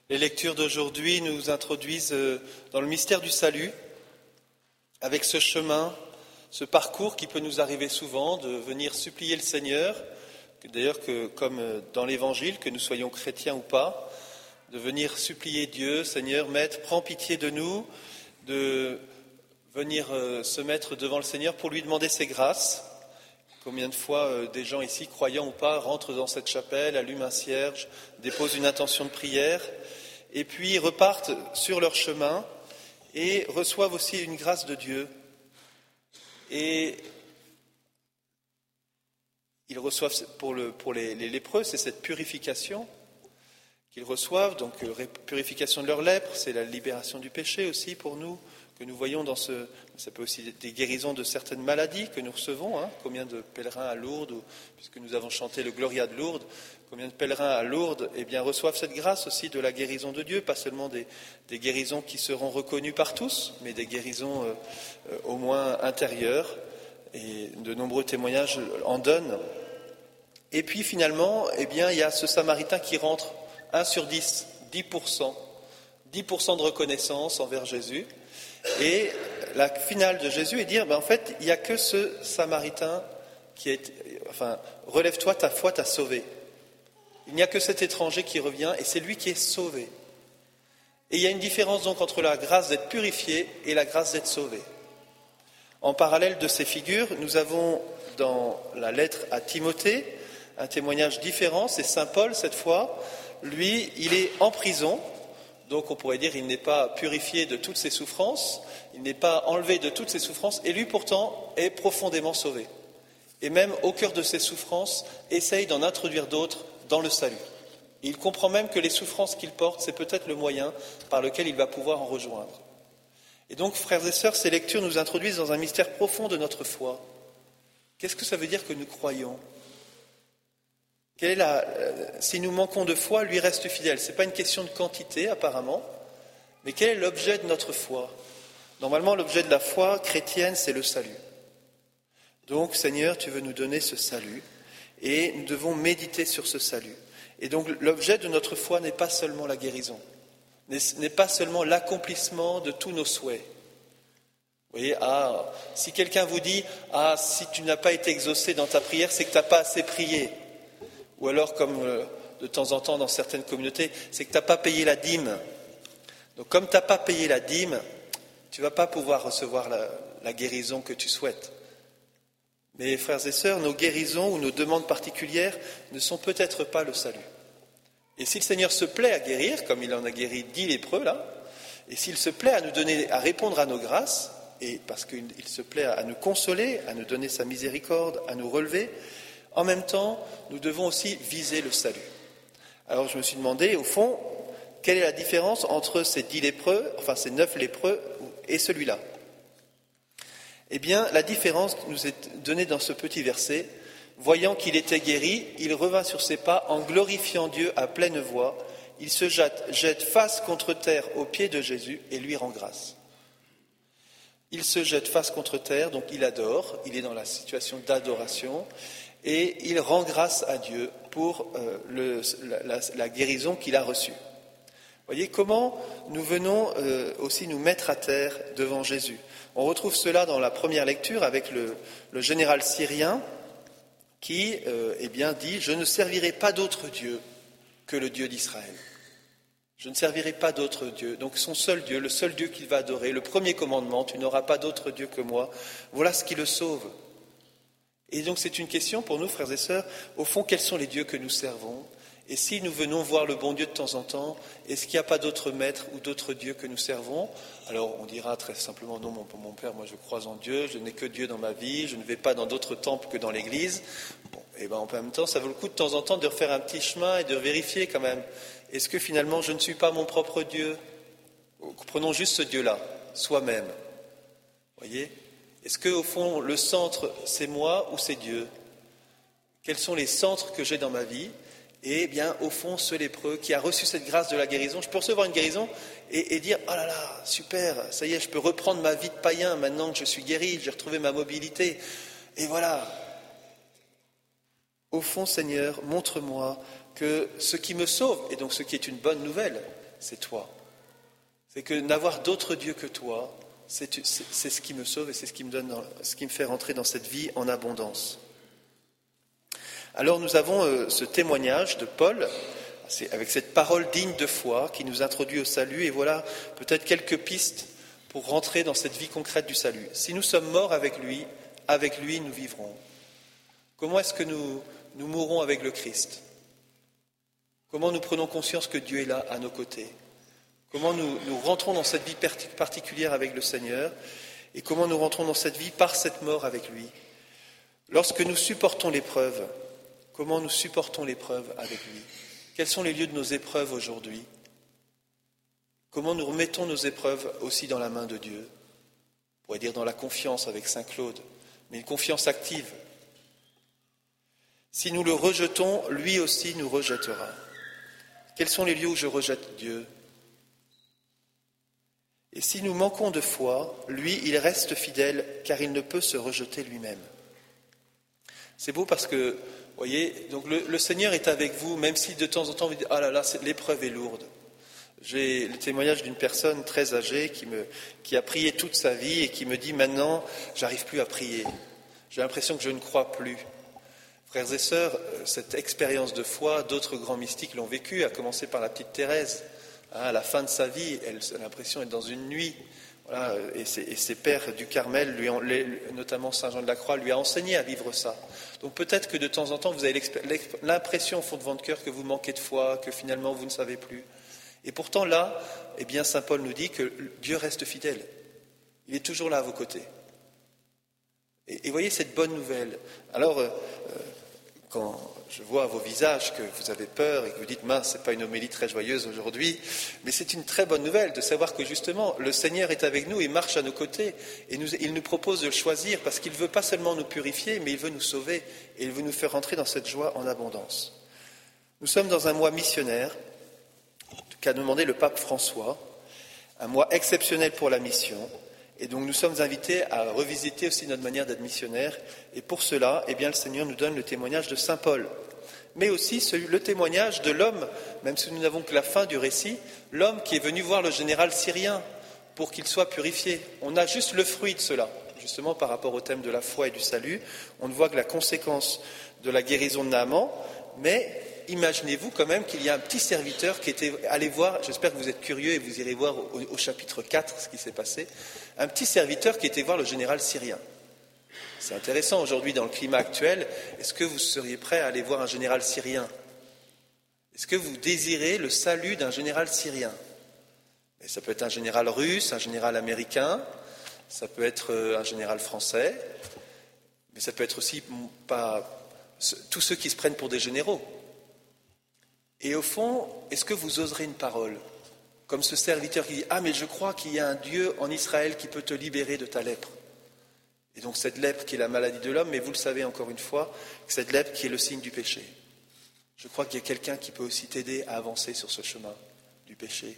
Les lectures d'aujourd'hui nous introduisent dans le mystère du salut, avec ce chemin, ce parcours qui peut nous arriver souvent, de venir supplier le Seigneur, d'ailleurs comme dans l'Évangile, que nous soyons chrétiens ou pas, de venir supplier Dieu, Seigneur, Maître, prends pitié de nous, de venir se mettre devant le Seigneur pour lui demander ses grâces. Combien de fois des gens ici, croyants ou pas, rentrent dans cette chapelle, allument un cierge, déposent une intention de prière, et puis repartent sur leur chemin et reçoivent aussi une grâce de Dieu. Et ils reçoivent, pour les lépreux, c'est cette purification qu'ils reçoivent, donc purification de leur lèpre, c'est la libération du péché aussi pour nous, que nous voyons dans ça peut aussi être des guérisons de certaines maladies que nous recevons, combien de pèlerins à Lourdes, puisque nous avons chanté le Gloria de Lourdes, combien de pèlerins à Lourdes reçoivent cette grâce aussi de la guérison de Dieu, pas seulement des guérisons qui seront reconnues par tous, mais des guérisons au moins intérieures, et de nombreux témoignages en donnent. Et puis finalement, il y a ce Samaritain qui rentre, 1 sur 10, 10% de reconnaissance envers Jésus. Et la finale de Jésus est de dire, en fait, il n'y a que ce Samaritain relève-toi, ta foi t'a sauvé. Il n'y a que cet étranger qui revient et c'est lui qui est sauvé. Et il y a une différence donc entre la grâce d'être purifié et la grâce d'être sauvé. En parallèle de ces figures, nous avons dans la lettre à Timothée un témoignage différent, c'est saint Paul cette fois. Lui, il est en prison. Donc on pourrait dire qu'il n'est pas purifié de toutes ses souffrances, il n'est pas enlevé de toutes ses souffrances, et lui pourtant est profondément sauvé. Et même au cœur de ses souffrances, essaye d'en introduire d'autres dans le salut. Et il comprend même que les souffrances qu'il porte, c'est peut-être le moyen par lequel il va pouvoir en rejoindre. Et donc, frères et sœurs, ces lectures nous introduisent dans un mystère profond de notre foi. Qu'est-ce que ça veut dire que nous croyons ? Si nous manquons de foi, lui reste fidèle. Ce n'est pas une question de quantité, apparemment, mais quel est l'objet de notre foi ? Normalement, l'objet de la foi chrétienne, c'est le salut. Donc, Seigneur, tu veux nous donner ce salut, et nous devons méditer sur ce salut. Et donc, l'objet de notre foi n'est pas seulement la guérison, n'est pas seulement l'accomplissement de tous nos souhaits. Vous voyez, si quelqu'un vous dit « Ah, si tu n'as pas été exaucé dans ta prière, c'est que tu n'as pas assez prié ». Ou alors, comme de temps en temps dans certaines communautés, c'est que tu n'as pas payé la dîme. Donc comme tu n'as pas payé la dîme, tu ne vas pas pouvoir recevoir la guérison que tu souhaites. Mais frères et sœurs, nos guérisons ou nos demandes particulières ne sont peut-être pas le salut. Et si le Seigneur se plaît à guérir, comme il en a guéri 10 lépreux là, et s'il se plaît à nous donner, à répondre à nos grâces, et parce qu'il se plaît à nous consoler, à nous donner sa miséricorde, à nous relever, en même temps, nous devons aussi viser le salut. Alors je me suis demandé, au fond, quelle est la différence entre ces 9 lépreux et celui-là ? Eh bien, la différence nous est donnée dans ce petit verset. Voyant qu'il était guéri, il revint sur ses pas en glorifiant Dieu à pleine voix. Il se jette face contre terre aux pieds de Jésus et lui rend grâce. Il se jette face contre terre, donc il adore, il est dans la situation d'adoration. Et il rend grâce à Dieu pour la guérison qu'il a reçue. Vous voyez comment nous venons aussi nous mettre à terre devant Jésus. On retrouve cela dans la première lecture avec le général syrien qui dit « Je ne servirai pas d'autre Dieu que le Dieu d'Israël. Je ne servirai pas d'autre Dieu. » Donc son seul Dieu, le seul Dieu qu'il va adorer, le premier commandement, « Tu n'auras pas d'autre Dieu que moi », voilà ce qui le sauve. Et donc c'est une question pour nous, frères et sœurs, au fond, quels sont les dieux que nous servons ? Et si nous venons voir le bon Dieu de temps en temps, est-ce qu'il n'y a pas d'autres maîtres ou d'autres dieux que nous servons ? Alors on dira très simplement, non, mon père, moi je crois en Dieu, je n'ai que Dieu dans ma vie, je ne vais pas dans d'autres temples que dans l'église. En même temps, ça vaut le coup de temps en temps de refaire un petit chemin et de vérifier quand même. Est-ce que finalement je ne suis pas mon propre Dieu ? Prenons juste ce Dieu-là, soi-même. Vous voyez ? Est-ce qu'au fond, le centre, c'est moi ou c'est Dieu ? Quels sont les centres que j'ai dans ma vie ? Et bien, au fond, ce lépreux qui a reçu cette grâce de la guérison, je peux recevoir une guérison et dire « Oh là là, super, ça y est, je peux reprendre ma vie de païen maintenant que je suis guéri, j'ai retrouvé ma mobilité. » Et voilà. Au fond, Seigneur, montre-moi que ce qui me sauve, et donc ce qui est une bonne nouvelle, c'est toi. C'est que n'avoir d'autre Dieu que toi, c'est ce qui me sauve et c'est ce qui me fait rentrer dans cette vie en abondance. Alors nous avons ce témoignage de Paul, avec cette parole digne de foi qui nous introduit au salut, et voilà peut-être quelques pistes pour rentrer dans cette vie concrète du salut. Si nous sommes morts avec lui nous vivrons. Comment est-ce que nous mourrons avec le Christ ? Comment nous prenons conscience que Dieu est là à nos côtés ? Comment nous rentrons dans cette vie particulière avec le Seigneur ? Et comment nous rentrons dans cette vie par cette mort avec lui ? Lorsque nous supportons l'épreuve, comment nous supportons l'épreuve avec lui ? Quels sont les lieux de nos épreuves aujourd'hui ? Comment nous remettons nos épreuves aussi dans la main de Dieu ? On pourrait dire dans la confiance avec Saint Claude, mais une confiance active. Si nous le rejetons, lui aussi nous rejettera. Quels sont les lieux où je rejette Dieu ? Et si nous manquons de foi, lui, il reste fidèle, car il ne peut se rejeter lui-même. C'est beau parce que, vous voyez, donc le Seigneur est avec vous, même si de temps en temps vous dites « Ah là là, l'épreuve est lourde ». J'ai le témoignage d'une personne très âgée qui a prié toute sa vie et qui me dit « Maintenant, j'arrive plus à prier. J'ai l'impression que je ne crois plus ». Frères et sœurs, cette expérience de foi, d'autres grands mystiques l'ont vécue, à commencer par la petite Thérèse. À la fin de sa vie, elle a l'impression d'être dans une nuit. Voilà, et ses pères du Carmel, notamment Saint Jean de la Croix, lui a enseigné à vivre ça. Donc peut-être que de temps en temps, vous avez l'impression au fond de votre cœur que vous manquez de foi, que finalement vous ne savez plus. Et pourtant là, eh bien, Saint Paul nous dit que Dieu reste fidèle. Il est toujours là à vos côtés. Et voyez cette bonne nouvelle. Alors, quand je vois à vos visages que vous avez peur et que vous dites « mince, ce n'est pas une homélie très joyeuse aujourd'hui », mais c'est une très bonne nouvelle de savoir que justement le Seigneur est avec nous et marche à nos côtés et il nous propose de le choisir parce qu'il ne veut pas seulement nous purifier, mais il veut nous sauver et il veut nous faire rentrer dans cette joie en abondance. Nous sommes dans un mois missionnaire qu'a demandé le pape François, un mois exceptionnel pour la mission. Et donc nous sommes invités à revisiter aussi notre manière d'être missionnaire. Et pour cela, eh bien, le Seigneur nous donne le témoignage de Saint Paul. Mais aussi le témoignage de l'homme, même si nous n'avons que la fin du récit, l'homme qui est venu voir le général syrien pour qu'il soit purifié. On a juste le fruit de cela, justement par rapport au thème de la foi et du salut. On ne voit que la conséquence de la guérison de Naaman, mais imaginez-vous quand même qu'il y a un petit serviteur qui était allé voir, j'espère que vous êtes curieux et vous irez voir au chapitre 4 ce qui s'est passé, un petit serviteur qui était voir le général syrien. C'est intéressant aujourd'hui dans le climat actuel, est-ce que vous seriez prêt à aller voir un général syrien ? Est-ce que vous désirez le salut d'un général syrien ? Et ça peut être un général russe, un général américain, ça peut être un général français, mais ça peut être aussi pas tous ceux qui se prennent pour des généraux. Et au fond, est-ce que vous oserez une parole ? Comme ce serviteur qui dit « Ah, mais je crois qu'il y a un Dieu en Israël qui peut te libérer de ta lèpre. » Et donc cette lèpre qui est la maladie de l'homme, mais vous le savez encore une fois, cette lèpre qui est le signe du péché. Je crois qu'il y a quelqu'un qui peut aussi t'aider à avancer sur ce chemin du péché.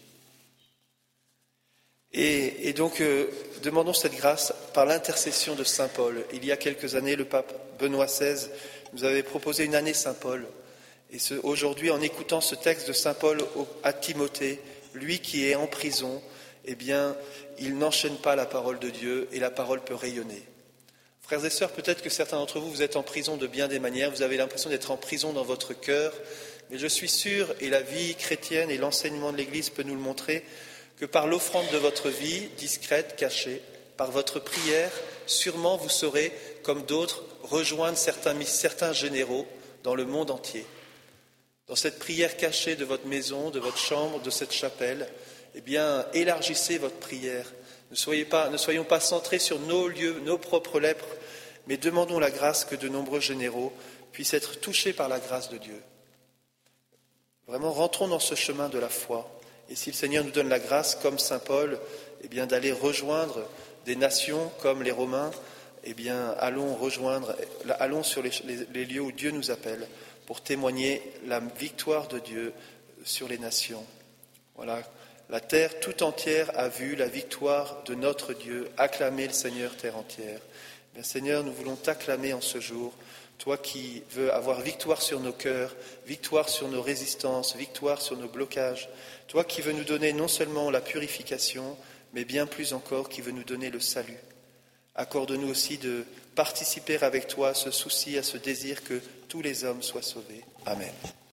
Et donc, demandons cette grâce par l'intercession de Saint Paul. Il y a quelques années, le pape Benoît XVI nous avait proposé une année Saint Paul. Et aujourd'hui, en écoutant ce texte de Saint Paul à Timothée, lui qui est en prison, eh bien, il n'enchaîne pas la parole de Dieu et la parole peut rayonner. Frères et sœurs, peut-être que certains d'entre vous, vous êtes en prison de bien des manières, vous avez l'impression d'être en prison dans votre cœur, mais je suis sûr, et la vie chrétienne et l'enseignement de l'Église peut nous le montrer, que par l'offrande de votre vie, discrète, cachée, par votre prière, sûrement vous saurez, comme d'autres, rejoindre certains généraux dans le monde entier. Dans cette prière cachée de votre maison, de votre chambre, de cette chapelle, eh bien, élargissez votre prière. Ne soyons pas centrés sur nos lieux, nos propres lèpres, mais demandons la grâce que de nombreux généraux puissent être touchés par la grâce de Dieu. Vraiment, rentrons dans ce chemin de la foi. Et si le Seigneur nous donne la grâce, comme Saint Paul, eh bien, d'aller rejoindre des nations comme les Romains, eh bien, allons sur les lieux où Dieu nous appelle pour témoigner la victoire de Dieu sur les nations. Voilà. La terre tout entière a vu la victoire de notre Dieu. Acclamez le Seigneur, terre entière. Bien, Seigneur, nous voulons t'acclamer en ce jour, toi qui veux avoir victoire sur nos cœurs, victoire sur nos résistances, victoire sur nos blocages, toi qui veux nous donner non seulement la purification, mais bien plus encore qui veut nous donner le salut. Accorde-nous aussi de participer avec toi à ce souci, à ce désir que tous les hommes soient sauvés. Amen.